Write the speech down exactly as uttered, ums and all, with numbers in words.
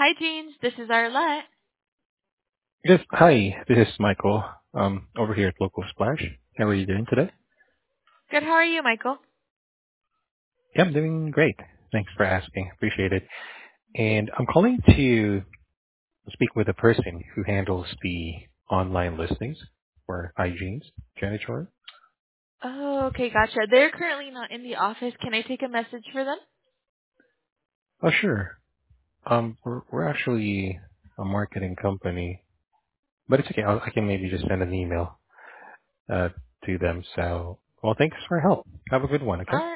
Hi, Jeans. This is Arlette. Yes. Hi, this is Michael, um, over here at Local Splash. How are you doing today? Good. How are you, Michael? Yeah, I'm doing great. Thanks for asking. Appreciate it. And I'm calling to speak with a person who handles the online listings for hygiene's janitorial. Oh, okay, gotcha. They're currently not in the office. Can I take a message for them? Oh, sure. Um, we're, we're actually a marketing company, but it's okay. I'll, I can maybe just send an email uh, to them. So, well, thanks for your help. Have a good one, All okay?